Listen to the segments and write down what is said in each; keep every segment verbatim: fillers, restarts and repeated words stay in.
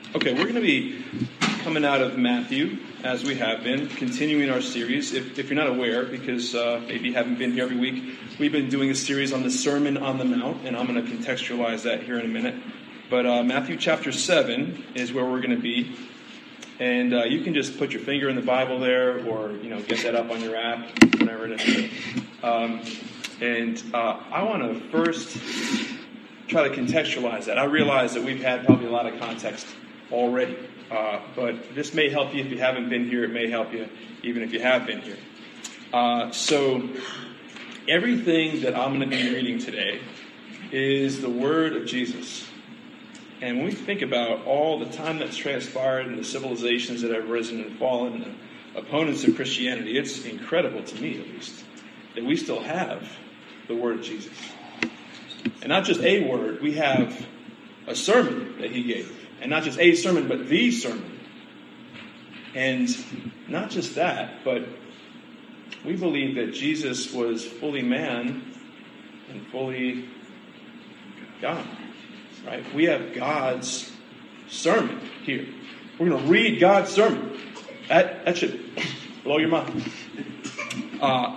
Okay, we're going to be coming out of Matthew, as we have been, continuing our series. If, if you're not aware, because uh, maybe you haven't been here every week, we've been doing a series on the Sermon on the Mount, and I'm going to contextualize that here in a minute. But uh, Matthew chapter seven is where we're going to be. And uh, you can just put your finger in the Bible there, or, you know, get that up on your app, whatever it is. Um, and uh, I want to first try to contextualize that. I realize that we've had probably a lot of context already. Uh, but this may help you if you haven't been here. It may help you even if you have been here. Uh, so everything that I'm going to be reading today is the word of Jesus. And when we think about all the time that's transpired and the civilizations that have risen and fallen and the opponents of Christianity, it's incredible to me, at least, that we still have the word of Jesus. And not just a word, we have a sermon that he gave. And not just a sermon, but the sermon. And not just that, but we believe that Jesus was fully man and fully God. Right? We have God's sermon here. We're going to read God's sermon. That, that should blow your mind. Uh,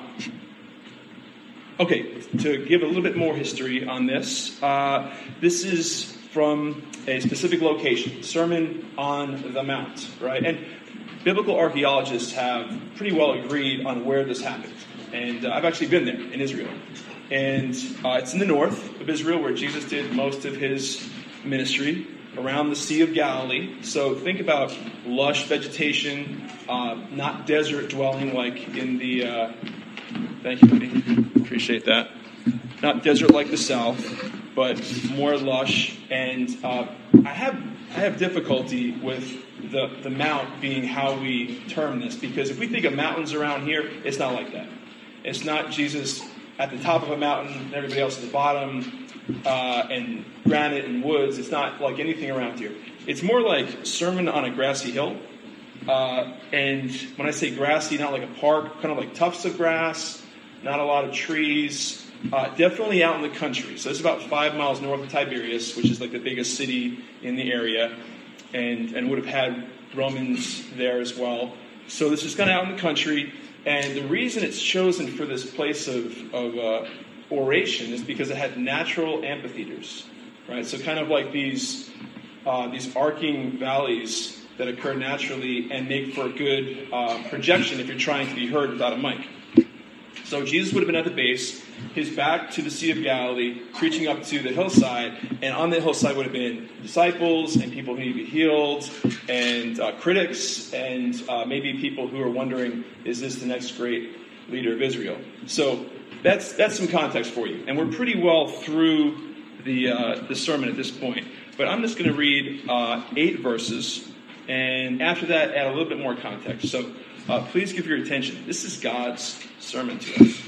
okay, to give a little bit more history on this, uh, this is from a specific location, Sermon on the Mount, right? And biblical archaeologists have pretty well agreed on where this happened. And uh, I've actually been there in Israel. And uh, it's in the north of Israel where Jesus did most of his ministry, around the Sea of Galilee. So think about lush vegetation, uh, not desert dwelling like in the... Uh, thank you, buddy. Appreciate that. Not desert like the south, but more lush. And uh, I have I have difficulty with the, the mount being how we term this, because if we think of mountains around here, it's not like that. It's not Jesus at the top of a mountain and everybody else at the bottom, uh, and granite and woods. It's not like anything around here. It's more like sermon on a grassy hill. Uh, and when I say grassy, not like a park, kind of like tufts of grass, not a lot of trees. Uh, definitely out in the country. So it's about five miles north of Tiberias, which is like the biggest city in the area, and, and would have had Romans there as well. So this is kind of out in the country, and the reason it's chosen for this place of, of uh, oration is because it had natural amphitheaters, right? So kind of like these uh, these arcing valleys that occur naturally and make for a good uh, projection if you're trying to be heard without a mic. So Jesus would have been at the base, his back to the Sea of Galilee, preaching up to the hillside, and on the hillside would have been disciples and people who need to be healed, and uh, critics, and uh, maybe people who are wondering, is this the next great leader of Israel? So that's that's some context for you. And we're pretty well through the, uh, the sermon at this point. But I'm just going to read uh, eight verses, and after that, add a little bit more context. So uh, please give your attention. This is God's sermon to us.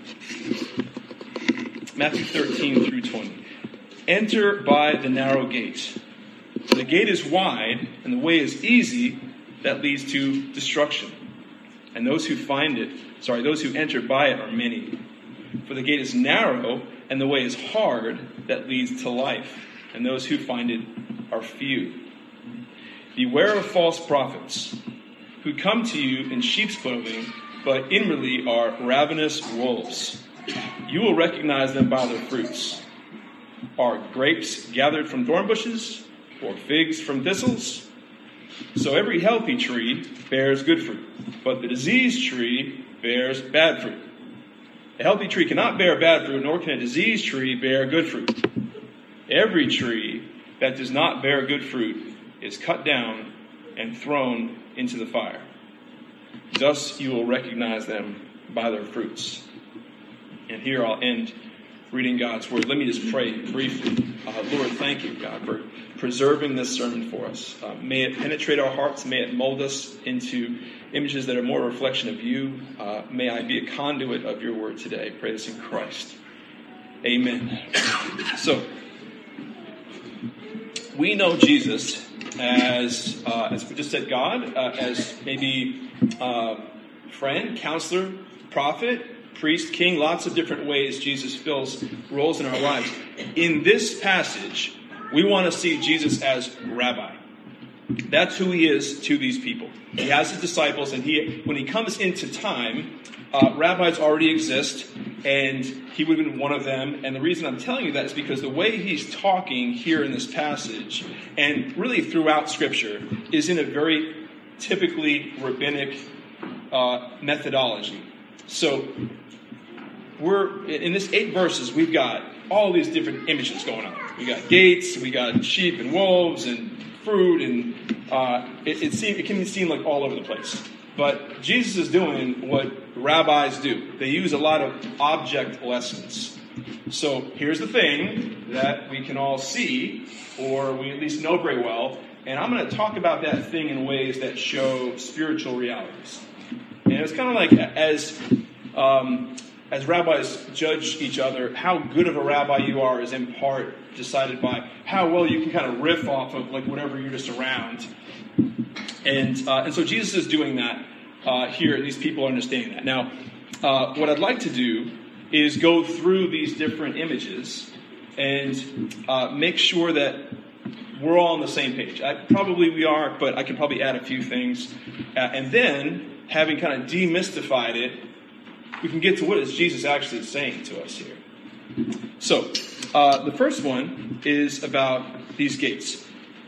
Matthew thirteen through twenty. Enter by the narrow gate. For the gate is wide, and the way is easy that leads to destruction. And those who find it, sorry, those who enter by it are many. For the gate is narrow, and the way is hard that leads to life. And those who find it are few. Beware of false prophets, who come to you in sheep's clothing, but inwardly are ravenous wolves. You will recognize them by their fruits. Are grapes gathered from thorn bushes, or figs from thistles? So every healthy tree bears good fruit, but the diseased tree bears bad fruit. A healthy tree cannot bear bad fruit, nor can a diseased tree bear good fruit. Every tree that does not bear good fruit is cut down and thrown into the fire. Thus you will recognize them by their fruits. And here I'll end reading God's word. Let me just pray briefly. Uh, Lord, thank you, God, for preserving this sermon for us. Uh, may it penetrate our hearts. May it mold us into images that are more a reflection of you. Uh, may I be a conduit of your word today. I pray this in Christ. Amen. So, we know Jesus as, uh, as we just said, God, uh, as maybe uh, friend, counselor, prophet, priest, king, lots of different ways Jesus fills roles in our lives. In this passage, we want to see Jesus as rabbi. That's who he is to these people. He has his disciples, and he, when he comes into time, uh, rabbis already exist, and he would have been one of them. And the reason I'm telling you that is because the way he's talking here in this passage, and really throughout Scripture, is in a very typically rabbinic uh, methodology. So we're in this eight verses, we've got all these different images going on. We got gates, we got sheep and wolves and fruit, and uh, it, it, seem, it can seem like all over the place. But Jesus is doing what rabbis do. They use a lot of object lessons. So here's the thing that we can all see, or we at least know very well, and I'm going to talk about that thing in ways that show spiritual realities. And it's kind of like as um, as rabbis judge each other, how good of a rabbi you are is in part decided by how well you can kind of riff off of like whatever you're just around. And uh, and so Jesus is doing that uh, here. These people are understanding that. Now, uh, what I'd like to do is go through these different images and uh, make sure that we're all on the same page. I, probably we are, but I can probably add a few things. Uh, and then, having kind of demystified it, we can get to what is Jesus actually saying to us here. So, uh, the first one is about these gates.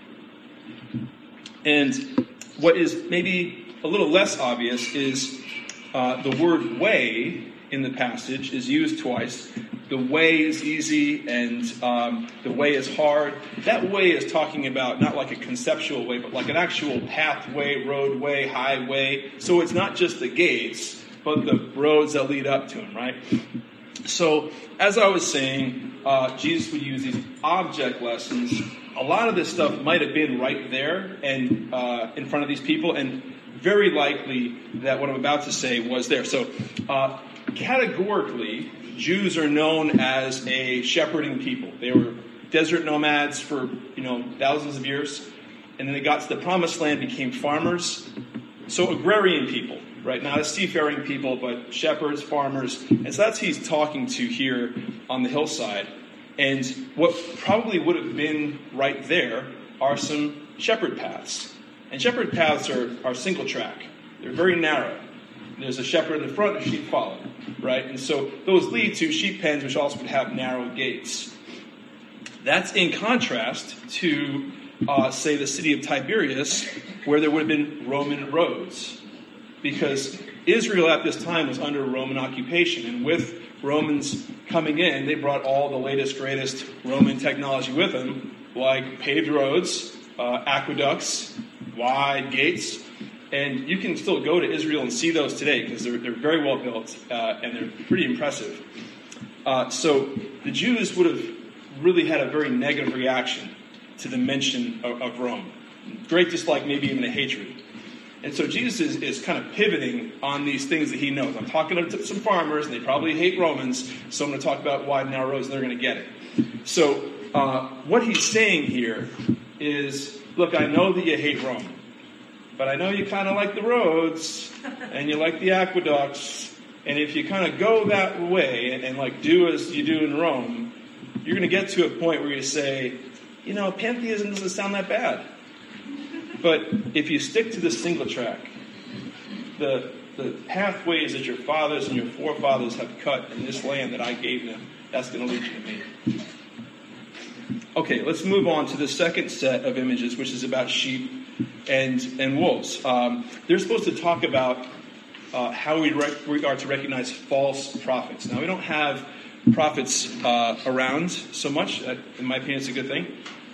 And what is maybe a little less obvious is uh, the word way in the passage is used twice. The way is easy and um, the way is hard. That way is talking about not like a conceptual way, but like an actual pathway, roadway, highway. So it's not just the gates, but the roads that lead up to him, right? So as I was saying, uh, Jesus would use these object lessons. A lot of this stuff might have been right there and uh, in front of these people, and very likely that what I'm about to say was there. So uh, categorically, Jews are known as a shepherding people. They were desert nomads for, you know, thousands of years. And then they got to the promised land, became farmers. So agrarian people, right? Not a seafaring people, but shepherds, farmers. And so that's who he's talking to here on the hillside. And what probably would have been right there are some shepherd paths. And shepherd paths are, are single track. They're very narrow. There's a shepherd in the front and sheep follow, right? And so those lead to sheep pens, which also would have narrow gates. That's in contrast to, uh, say, the city of Tiberias, where there would have been Roman roads. Because Israel at this time was under Roman occupation. And with Romans coming in, they brought all the latest, greatest Roman technology with them, like paved roads, uh, aqueducts, wide gates. And you can still go to Israel and see those today because they're, they're very well built uh, and they're pretty impressive. Uh, so the Jews would have really had a very negative reaction to the mention of, of Rome. Great dislike, maybe even a hatred. And so Jesus is, is kind of pivoting on these things that he knows. I'm talking to some farmers, and they probably hate Romans, so I'm going to talk about wide, narrow roads, and they're going to get it. So uh, what he's saying here is, look, I know that you hate Rome. But I know you kind of like the roads, and you like the aqueducts, and if you kind of go that way and, and like do as you do in Rome, you're going to get to a point where you say, you know, pantheism doesn't sound that bad. But if you stick to the single track, the the pathways that your fathers and your forefathers have cut in this land that I gave them, that's going to lead you to me. Okay, let's move on to the second set of images, which is about sheep and and wolves. Um, they're supposed to talk about uh, how we, rec- we are to recognize false prophets. Now, we don't have prophets uh, around so much. That, in my opinion, it's a good thing.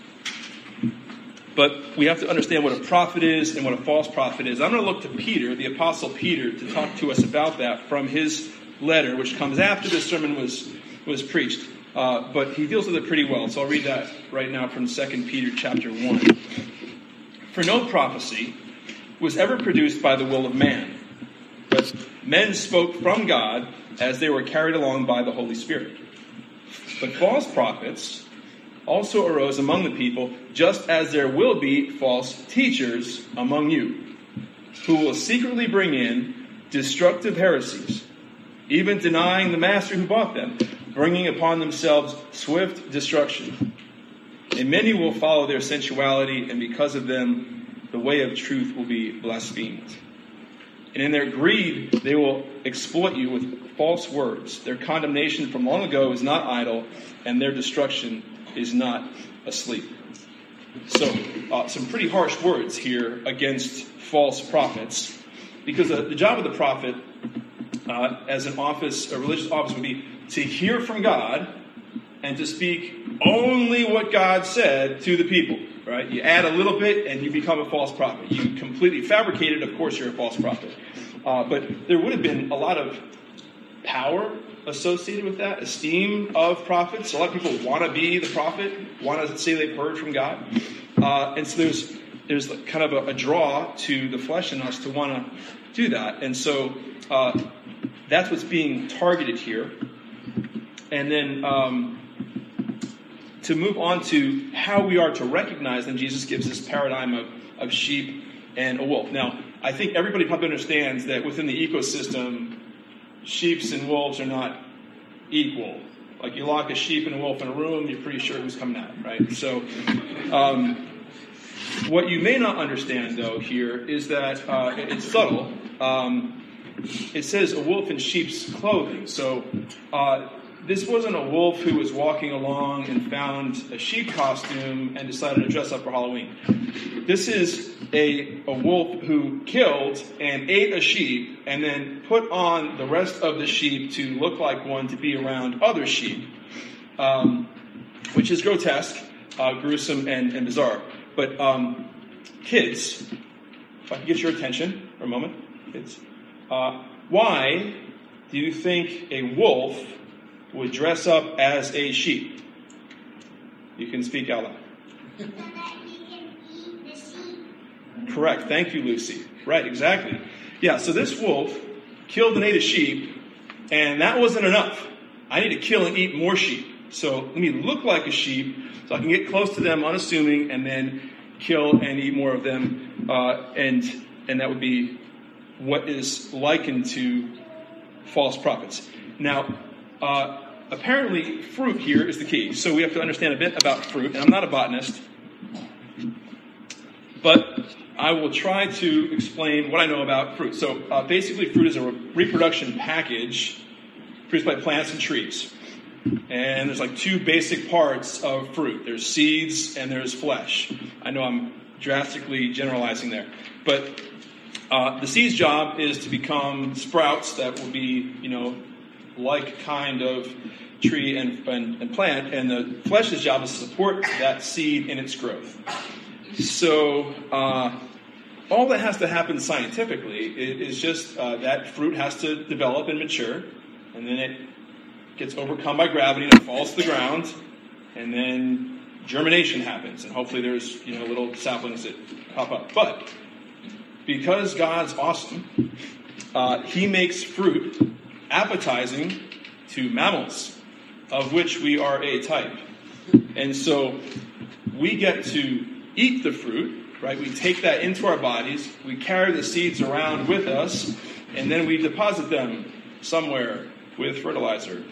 But we have to understand what a prophet is and what a false prophet is. I'm going to look to Peter, the Apostle Peter, to talk to us about that from his letter, which comes after this sermon was, was preached. Uh, but he deals with it pretty well. So I'll read that right now from Second Peter chapter one. For no prophecy was ever produced by the will of man, but men spoke from God as they were carried along by the Holy Spirit. But false prophets also arose among the people, just as there will be false teachers among you, who will secretly bring in destructive heresies, even denying the master who bought them, bringing upon themselves swift destruction. And many will follow their sensuality, and because of them the way of truth will be blasphemed. And in their greed, they will exploit you with false words. Their condemnation from long ago is not idle, and their destruction is not asleep. So, uh, some pretty harsh words here against false prophets, because uh, the job of the prophet, uh, as an office, a religious office, would be to hear from God and to speak only what God said to the people. Right? You add a little bit and you become a false prophet. You completely fabricate it, of course you're a false prophet. Uh, but there would have been a lot of power associated with that, esteem of prophets. A lot of people want to be the prophet, want to say they've heard from God. Uh, and so there's there's kind of a, a draw to the flesh in us to want to do that. And so uh, that's what's being targeted here. And then um, to move on to how we are to recognize, then Jesus gives this paradigm of, of sheep and a wolf. Now, I think everybody probably understands that within the ecosystem, sheep and wolves are not equal. Like you lock a sheep and a wolf in a room, you're pretty sure who's coming out, right? So um, what you may not understand, though, here is that uh, it's subtle. Um, it says a wolf in sheep's clothing. So uh, this wasn't a wolf who was walking along and found a sheep costume and decided to dress up for Halloween. This is a, a wolf who killed and ate a sheep and then put on the rest of the sheep to look like one to be around other sheep, um, which is grotesque, uh, gruesome, and, and bizarre. But um, kids, if I can get your attention for a moment, kids, uh, why do you think a wolf would dress up as a sheep? You can speak out loud. So that he can eat the sheep. Correct. Thank you, Lucy. Right, exactly. Yeah, so this wolf killed and ate a sheep, and that wasn't enough. I need to kill and eat more sheep. So let me look like a sheep so I can get close to them unassuming and then kill and eat more of them. Uh, and and that would be what is likened to false prophets. Now, uh, apparently fruit here is the key. So we have to understand a bit about fruit. And I'm not a botanist, but I will try to explain what I know about fruit. So uh, basically fruit is a re- reproduction package produced by plants and trees. And there's like two basic parts of fruit. There's seeds and there's flesh. I know I'm drastically generalizing there. But uh, the seed's job is to become sprouts that will be, you know, like kind of tree and, and, and plant. And the flesh's job is to support that seed in its growth. So uh, all that has to happen scientifically is just uh, that fruit has to develop and mature. And then it gets overcome by gravity and it falls to the ground, and then germination happens, and hopefully there's, you know, little saplings that pop up. But because God's awesome, uh, he makes fruit appetizing to mammals, of which we are a type. And so we get to eat the fruit, right? We take that into our bodies, we carry the seeds around with us, and then we deposit them somewhere with fertilizer.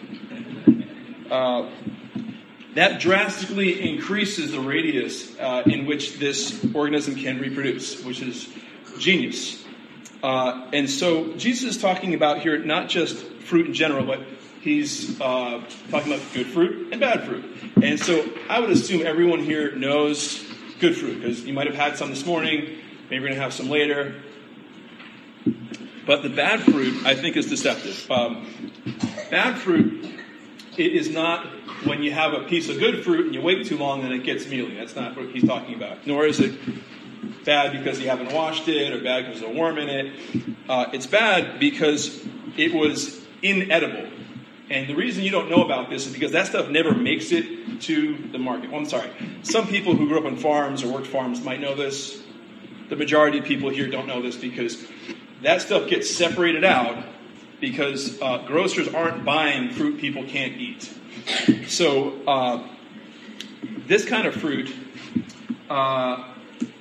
Uh, that drastically increases the radius uh, in which this organism can reproduce, which is genius. Uh, and so Jesus is talking about here not just fruit in general, but he's uh, talking about good fruit and bad fruit. And so I would assume everyone here knows good fruit, because you might have had some this morning, maybe you're going to have some later. But the bad fruit, I think, is deceptive. Um, bad fruit, it is not when you have a piece of good fruit and you wait too long and it gets mealy. That's not what he's talking about. Nor is it bad because you haven't washed it or bad because there's a worm in it. Uh, it's bad because it was inedible. And the reason you don't know about this is because that stuff never makes it to the market. Well, I'm sorry. Some people who grew up on farms or worked farms might know this. The majority of people here don't know this because that stuff gets separated out because uh, grocers aren't buying fruit people can't eat. So uh, this kind of fruit uh,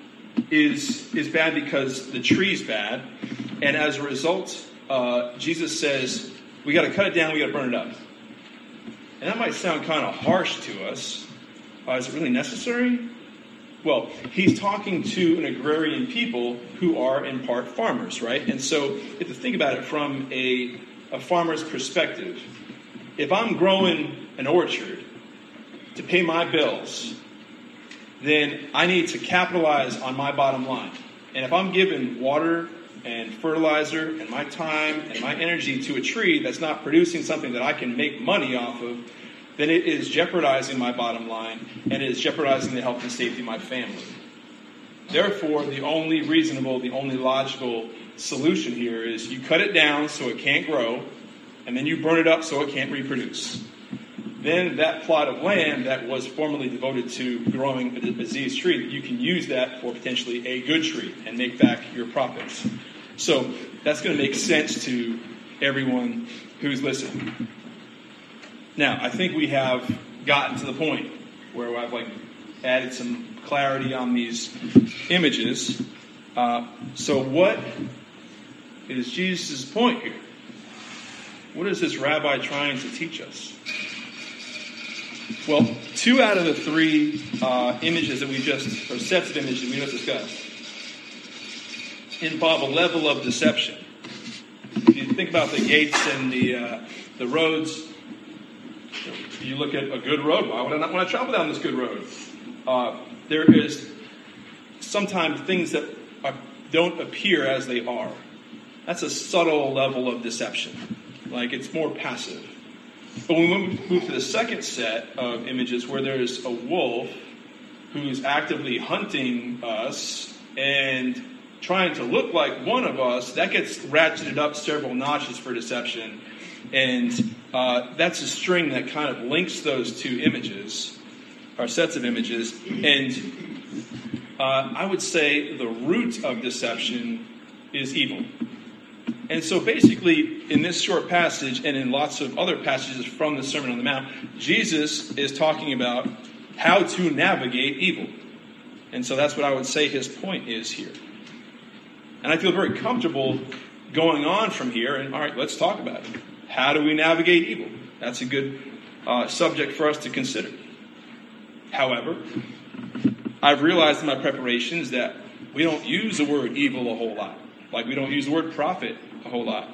is is bad because the tree's bad, and as a result, uh, Jesus says we got to cut it down, we got to burn it up. And that might sound kind of harsh to us. Uh, is it really necessary? Well, he's talking to an agrarian people who are in part farmers, right? And so you have to think about it from a, a farmer's perspective. If I'm growing an orchard to pay my bills, then I need to capitalize on my bottom line. And if I'm giving water and fertilizer and my time and my energy to a tree that's not producing something that I can make money off of, then it is jeopardizing my bottom line, and it is jeopardizing the health and safety of my family. Therefore, the only reasonable, the only logical solution here is you cut it down so it can't grow, and then you burn it up so it can't reproduce. Then that plot of land that was formerly devoted to growing a diseased tree, you can use that for potentially a good tree and make back your profits. So that's going to make sense to everyone who's listening. Now, I think we have gotten to the point where I've like added some clarity on these images. Uh, so what is Jesus' point here? What is this rabbi trying to teach us? Well, two out of the three uh, images that we just, or sets of images that we just discussed, involve a level of deception. If you think about the gates and the uh, the roads, you look at a good road. Why would I not want to travel down this good road? Uh, there is sometimes things that are, don't appear as they are. That's a subtle level of deception. Like it's more passive. But when we move to the second set of images where there's a wolf who's actively hunting us and trying to look like one of us, that gets ratcheted up several notches for deception. And uh, that's a string that kind of links those two images, or sets of images. And uh, I would say the root of deception is evil. And so basically, in this short passage and in lots of other passages from the Sermon on the Mount, Jesus is talking about how to navigate evil. And so that's what I would say his point is here. And I feel very comfortable going on from here. And all right, let's talk about it. How do we navigate evil? That's a good uh, subject for us to consider. However, I've realized in my preparations that we don't use the word evil a whole lot. Like we don't use the word prophet a whole lot.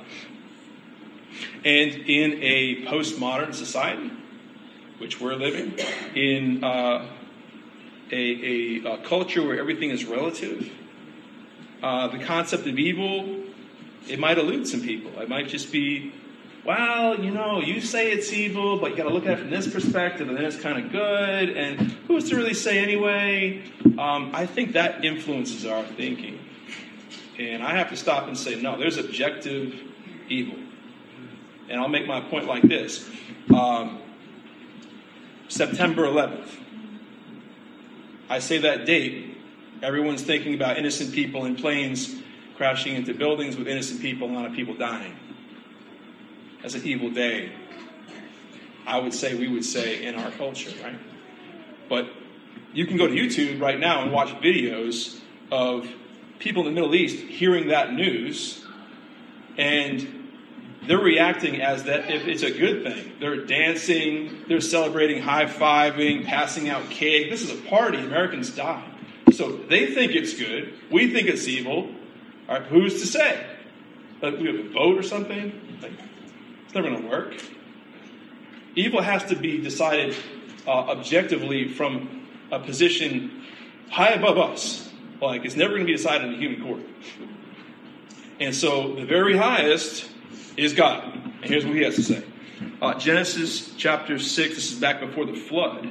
And in a postmodern society, which we're living, in uh, a, a, a culture where everything is relative, uh, the concept of evil, it might elude some people. It might just be, well, you know, you say it's evil, but you got to look at it from this perspective, and then it's kind of good, and who's to really say anyway? Um, I think that influences our thinking. And I have to stop and say, no, there's objective evil. And I'll make my point like this. Um, September eleventh. I say that date, everyone's thinking about innocent people in planes crashing into buildings with innocent people, a lot of people dying. That's an evil day. I would say, we would say, in our culture, right? But you can go to YouTube right now and watch videos of people in the Middle East hearing that news, and they're reacting as that if it's a good thing. They're dancing, they're celebrating, high-fiving, passing out cake. This is a party. Americans die. So they think it's good. We think it's evil. All right, who's to say? Like we have a vote or something? Like, it's never going to work. Evil has to be decided uh, objectively from a position high above us. Like, it's never going to be decided in a human court. And so the very highest is God. And here's what he has to say. Uh, Genesis chapter six, this is back before the flood.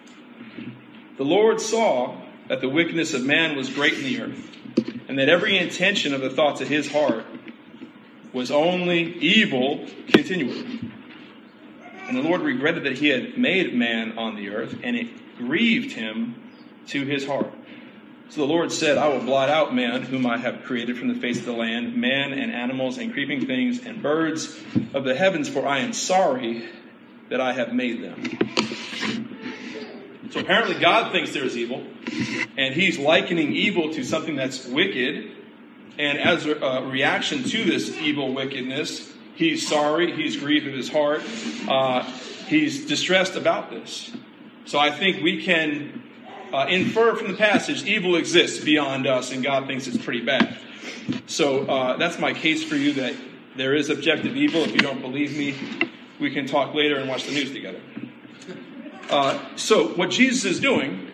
The Lord saw that the wickedness of man was great in the earth, and that every intention of the thoughts of his heart was only evil continually. And the Lord regretted that he had made man on the earth, and it grieved him to his heart. So the Lord said, I will blot out man, whom I have created from the face of the land, man and animals and creeping things and birds of the heavens, for I am sorry that I have made them. So apparently God thinks there's evil, and he's likening evil to something that's wicked. And as a, a reaction to this evil wickedness, he's sorry, he's grieved in his heart, uh, he's distressed about this. So I think we can uh, infer from the passage evil exists beyond us and God thinks it's pretty bad. So uh, that's my case for you, that there is objective evil. If you don't believe me, we can talk later and watch the news together. Uh, so what Jesus is doing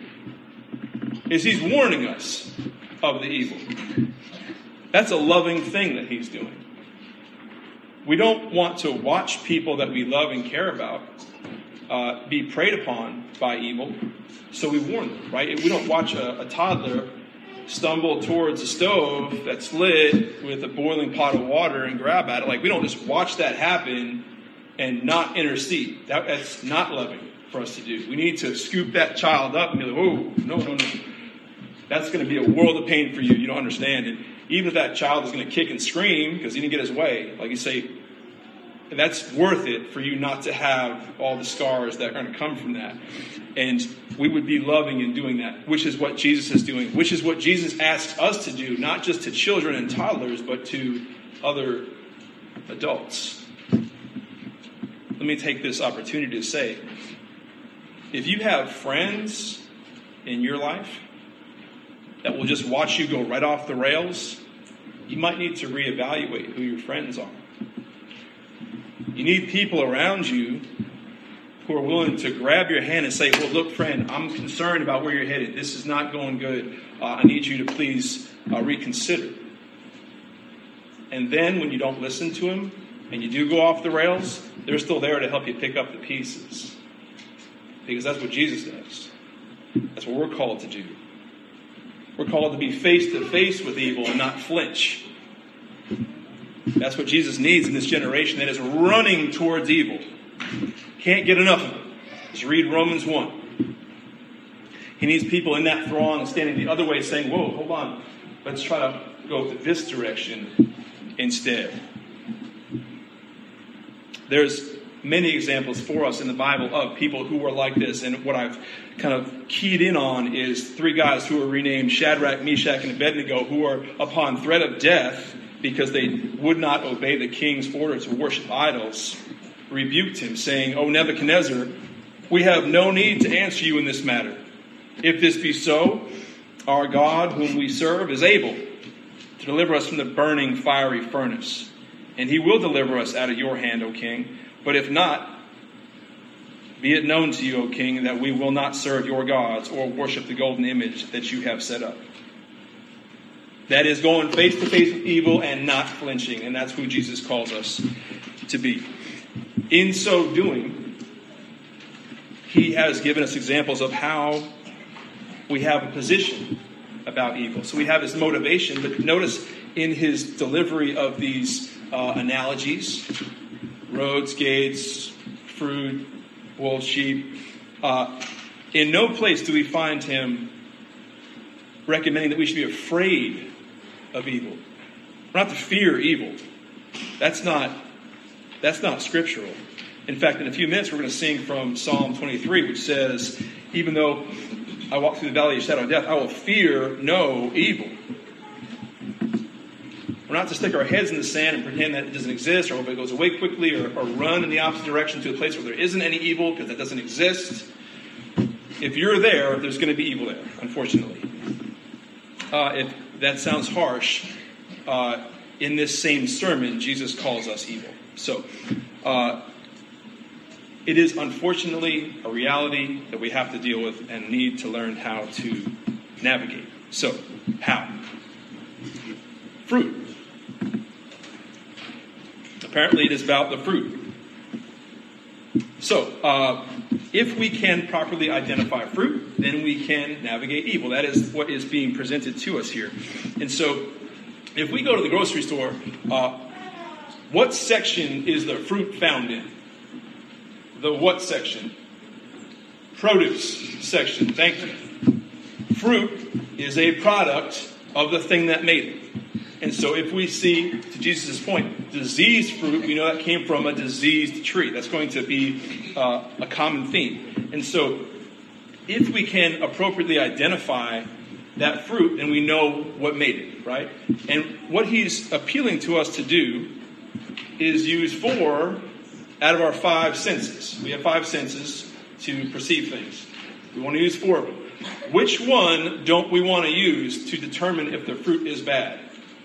is he's warning us of the evil. That's a loving thing that he's doing. We don't want to watch people that we love and care about uh, be preyed upon by evil, so we warn them, right? We don't watch a, a toddler stumble towards a stove that's lit with a boiling pot of water and grab at it. Like, we don't just watch that happen and not intercede. That, that's not loving for us to do. We need to scoop that child up and be like, oh, no, no, no. That's going to be a world of pain for you. You don't understand it. Even if that child is going to kick and scream because he didn't get his way, like you say, that's worth it for you not to have all the scars that are going to come from that. And we would be loving in doing that, which is what Jesus is doing, which is what Jesus asks us to do, not just to children and toddlers, but to other adults. Let me take this opportunity to say, if you have friends in your life that will just watch you go right off the rails, you might need to reevaluate who your friends are. You need people around you who are willing to grab your hand and say, well, look, friend, I'm concerned about where you're headed. This is not going good. Uh, I need you to please uh, reconsider. And then when you don't listen to them and you do go off the rails, they're still there to help you pick up the pieces. Because that's what Jesus does. That's what we're called to do. We're called to be face to face with evil and not flinch. That's what Jesus needs in this generation that is running towards evil. Can't get enough of it. Just read Romans one. He needs people in that throng standing the other way saying, whoa, hold on. Let's try to go this direction instead. There's many examples for us in the Bible of people who were like this. And what I've kind of keyed in on is three guys who were renamed Shadrach, Meshach, and Abednego, who are upon threat of death because they would not obey the king's order to worship idols, rebuked him, saying, O Nebuchadnezzar, we have no need to answer you in this matter. If this be so, our God, whom we serve, is able to deliver us from the burning fiery furnace, and he will deliver us out of your hand, O king. But if not, be it known to you, O king, that we will not serve your gods or worship the golden image that you have set up. That is going face to face with evil and not flinching. And that's who Jesus calls us to be. In so doing, he has given us examples of how we have a position about evil. So we have his motivation, but notice in his delivery of these uh, analogies, roads, gates, fruit, wolves, sheep, uh, in no place do we find him recommending that we should be afraid of evil. We're not to fear evil. That's not, that's not scriptural. In fact, in a few minutes, we're going to sing from Psalm twenty-three, which says, even though I walk through the valley of the shadow of death, I will fear no evil. We're not to stick our heads in the sand and pretend that it doesn't exist, or hope it goes away quickly, or, or run in the opposite direction to a place where there isn't any evil, because that doesn't exist. If you're there, there's going to be evil there, unfortunately. Uh, if that sounds harsh, uh, in this same sermon, Jesus calls us evil. So, uh, it is unfortunately a reality that we have to deal with and need to learn how to navigate. So, how? Fruit. Apparently it is about the fruit. So, uh, if we can properly identify fruit, then we can navigate evil. That is what is being presented to us here. And so, if we go to the grocery store, uh, what section is the fruit found in? The what section? Produce section. Thank you. Fruit is a product of the thing that made it. And so if we see, to Jesus' point, diseased fruit, we know that came from a diseased tree. That's going to be uh, a common theme. And so if we can appropriately identify that fruit, then we know what made it, right? And what he's appealing to us to do is use four out of our five senses. We have five senses to perceive things. We want to use four of them. which one don't we want to use to determine if the fruit is bad?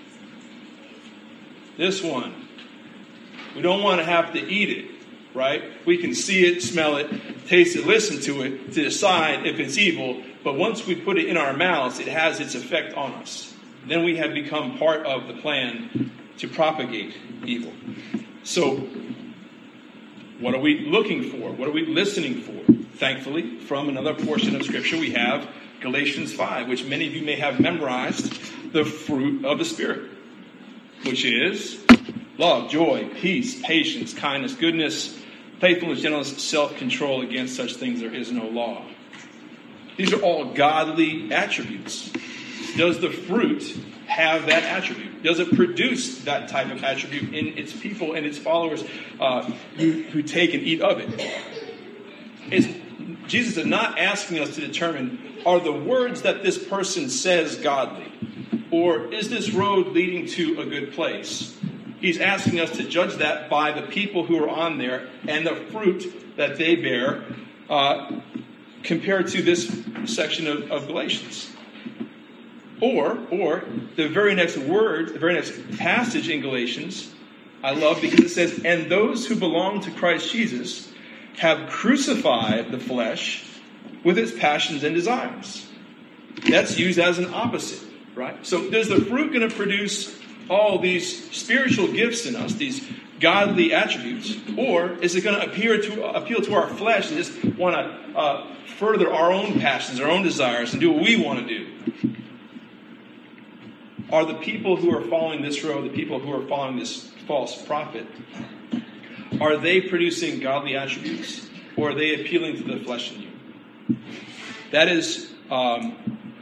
This one. We don't want to have to eat it, right? We can see it, smell it, taste it, listen to it to decide if it's evil. But once we put it in our mouths, it has its effect on us. Then we have become part of the plan to propagate evil. So, what are we looking for? What are we listening for? Thankfully, from another portion of Scripture, we have Galatians five, which many of you may have memorized, the fruit of the Spirit, which is love, joy, peace, patience, kindness, goodness, faithfulness, gentleness, self-control. Against such things there is no law. These are all godly attributes. Does the fruit have that attribute? Does it produce that type of attribute in its people and its followers uh, who, who take and eat of it? It's, Jesus is not asking us to determine, are the words that this person says godly? Or is this road leading to a good place? He's asking us to judge that by the people who are on there and the fruit that they bear uh, compared to this section of, of Galatians. Or, or the very next word, the very next passage in Galatians, I love because it says, and those who belong to Christ Jesus have crucified the flesh with its passions and desires. That's used as an opposite, right? So is the fruit going to produce all these spiritual gifts in us, these godly attributes, or is it going to appear to appeal to our flesh and just want to uh, further our own passions, our own desires, and do what we want to do? Are the people who are following this road, the people who are following this false prophet, are they producing godly attributes, or are they appealing to the flesh in you? That is um,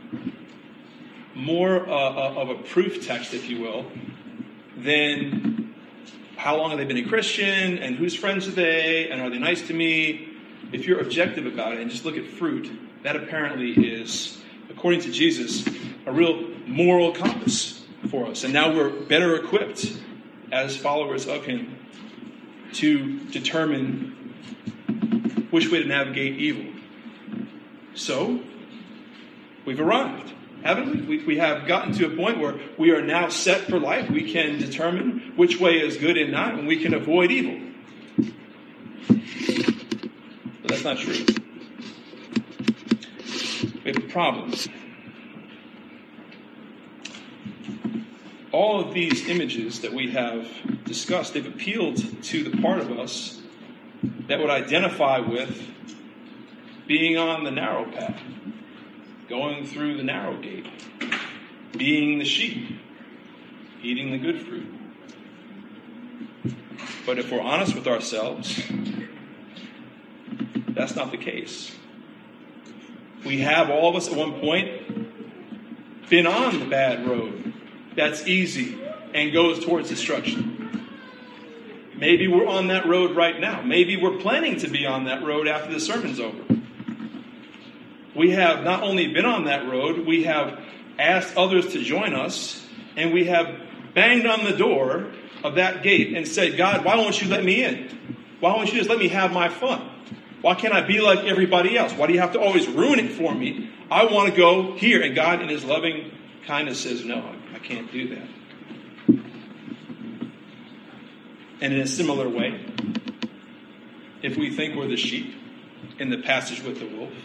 more uh, of a proof text, if you will, than how long have they been a Christian, and whose friends are they, and are they nice to me? If you're objective about it and just look at fruit, that apparently is, according to Jesus, a real moral compass for us. And now we're better equipped as followers of him to determine which way to navigate evil. So, we've arrived, haven't we? we? We have gotten to a point where we are now set for life. We can determine which way is good and not, and we can avoid evil. But that's not true. We have a problem. All of these images that we have discussed, they've appealed to the part of us that would identify with being on the narrow path, going through the narrow gate, being the sheep, eating the good fruit. But if we're honest with ourselves, that's not the case. We have, all of us at one point, been on the bad road that's easy and goes towards destruction. Maybe we're on that road right now. Maybe we're planning to be on that road after the sermon's over. We have not only been on that road, we have asked others to join us, and we have banged on the door of that gate and said, God, why won't you let me in? Why won't you just let me have my fun? Why can't I be like everybody else? Why do you have to always ruin it for me? I want to go here. And God, in his loving kindness, says, no, I can't do that. And in a similar way, if we think we're the sheep in the passage with the wolf,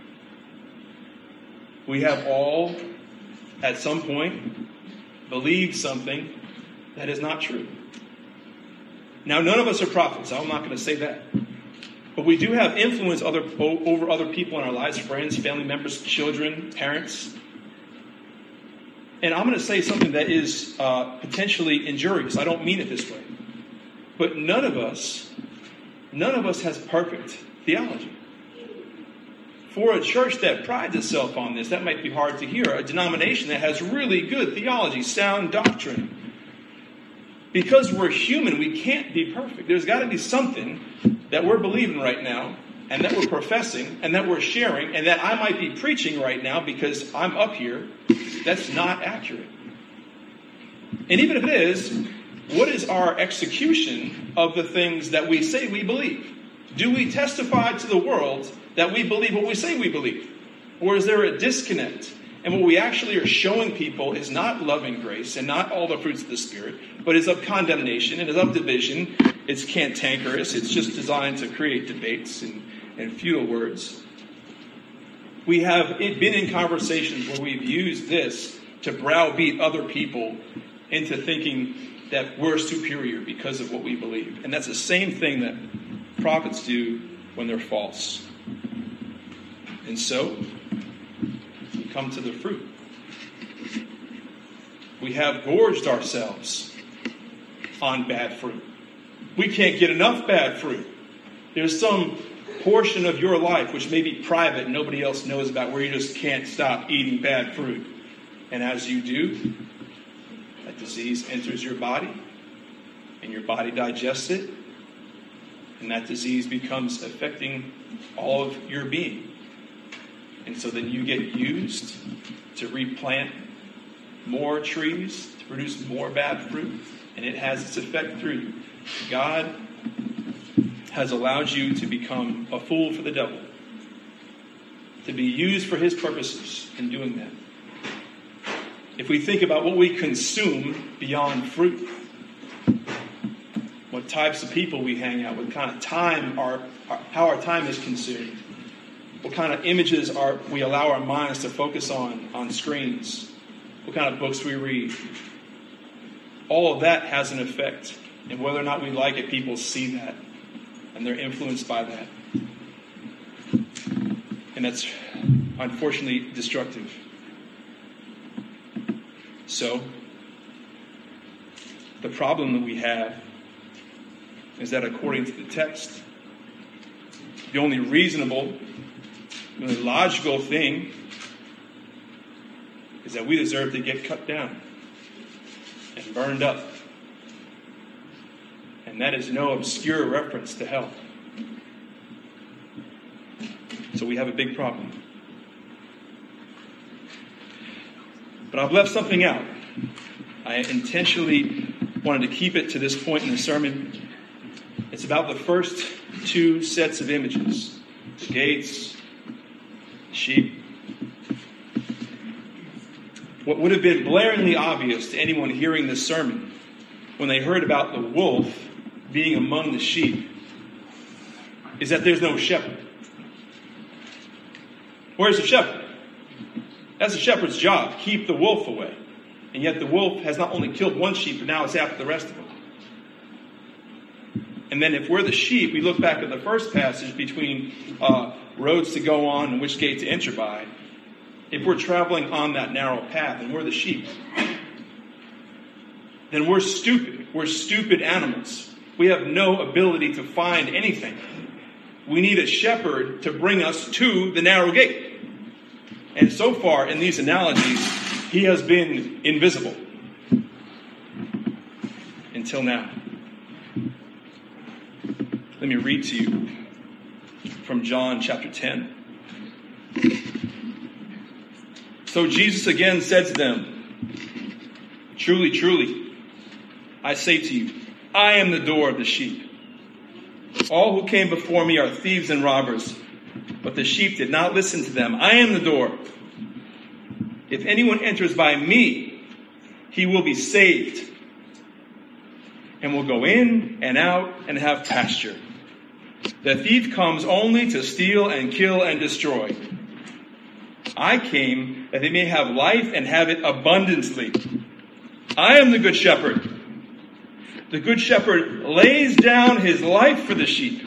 we have all, at some point, believed something that is not true. Now, none of us are prophets. I'm not going to say that. But we do have influence other, over other people in our lives, friends, family members, children, parents. And I'm going to say something that is uh, potentially injurious. I don't mean it this way. But none of us, none of us has perfect theology. For a church that prides itself on this, that might be hard to hear. A denomination that has really good theology, sound doctrine. Because we're human, we can't be perfect. There's got to be something that we're believing right now, and that we're professing, and that we're sharing, and that I might be preaching right now because I'm up here, that's not accurate. And even if it is, what is our execution of the things that we say we believe? Do we testify to the world that we believe what we say we believe? Or is there a disconnect? And what we actually are showing people is not loving grace and not all the fruits of the Spirit, but is of condemnation and is of division. It's cantankerous. It's just designed to create debates and, and futile words. We have been in conversations where we've used this to browbeat other people into thinking that we're superior because of what we believe. And that's the same thing that prophets do when they're false. And so, we come to the fruit. We have gorged ourselves on bad fruit. We can't get enough bad fruit. There's some portion of your life which may be private and nobody else knows about, where you just can't stop eating bad fruit. And as you do, that disease enters your body, and your body digests it, and that disease becomes affecting all of your being. And so then you get used to replant more trees, to produce more bad fruit, and it has its effect through you. God has allowed you to become a fool for the devil, to be used for his purposes in doing that. If we think about what we consume beyond fruit, what types of people we hang out with, what kind of time our, our how our time is consumed, what kind of images are we allow our minds to focus on on screens, what kind of books we read, all of that has an effect. And whether or not we like it, people see that, and they're influenced by that. And that's unfortunately destructive. So, the problem that we have is that according to the text, the only reasonable, the only logical thing is that we deserve to get cut down and burned up. And that is no obscure reference to hell. So we have a big problem. But I've left something out. I intentionally wanted to keep it to this point in the sermon. It's about the first two sets of images. The gates, the sheep. What would have been blaringly obvious to anyone hearing this sermon when they heard about the wolf being among the sheep is that there's no shepherd. Where's the shepherd? That's the shepherd's job, keep the wolf away. And yet the wolf has not only killed one sheep, but now it's after the rest of them. And then if we're the sheep, we look back at the first passage between uh, roads to go on and which gate to enter by. If we're traveling on that narrow path and we're the sheep, then we're stupid. We're stupid animals. We have no ability to find anything. We need a shepherd to bring us to the narrow gate. And so far in these analogies, he has been invisible. Until now. Let me read to you from John chapter ten. So Jesus again said to them, "Truly, truly, I say to you, I am the door of the sheep. All who came before me are thieves and robbers, but the sheep did not listen to them. I am the door. If anyone enters by me, he will be saved, and will go in and out and have pasture. The thief comes only to steal and kill and destroy. I came that they may have life and have it abundantly. I am the good shepherd. The good shepherd lays down his life for the sheep.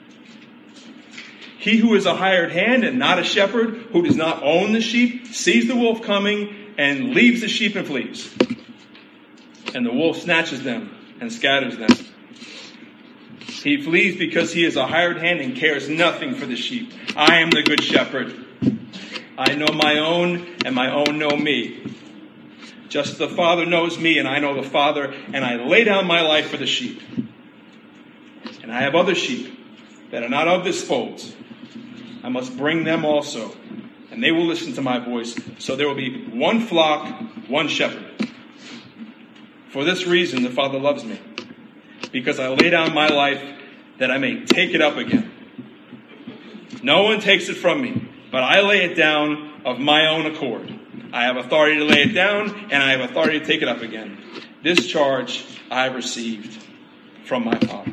He who is a hired hand and not a shepherd, who does not own the sheep, sees the wolf coming and leaves the sheep and flees. And the wolf snatches them and scatters them. He flees because he is a hired hand and cares nothing for the sheep. I am the good shepherd. I know my own, and my own know me. Just as the Father knows me, and I know the Father, and I lay down my life for the sheep. And I have other sheep that are not of this fold. I must bring them also, and they will listen to my voice. So there will be one flock, one shepherd. For this reason the Father loves me, because I lay down my life that I may take it up again. No one takes it from me, but I lay it down of my own accord. I have authority to lay it down, and I have authority to take it up again. This charge I have received from my Father.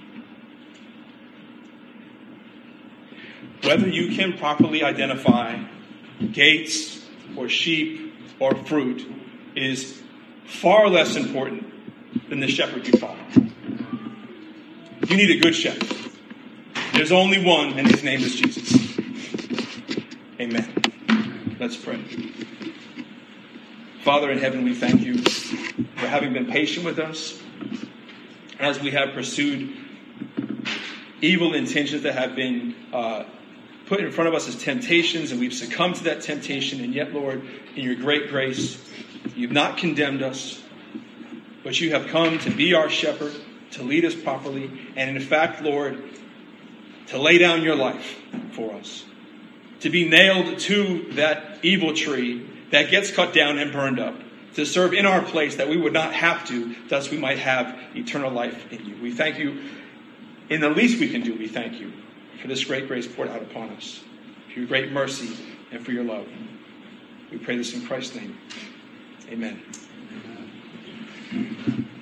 Whether you can properly identify gates or sheep or fruit is far less important than the shepherd you follow. You need a good shepherd. There's only one, and his name is Jesus. Amen. Let's pray. Father in heaven, we thank you for having been patient with us as we have pursued evil intentions that have been uh, put in front of us as temptations, and we've succumbed to that temptation. And yet, Lord, in your great grace, you've not condemned us, but you have come to be our shepherd, to lead us properly, and in fact, Lord, to lay down your life for us, to be nailed to that evil tree that gets cut down and burned up, to serve in our place that we would not have to, thus we might have eternal life in you. We thank you. In the least we can do, we thank you for this great grace poured out upon us, for your great mercy and for your love. We pray this in Christ's name. Amen.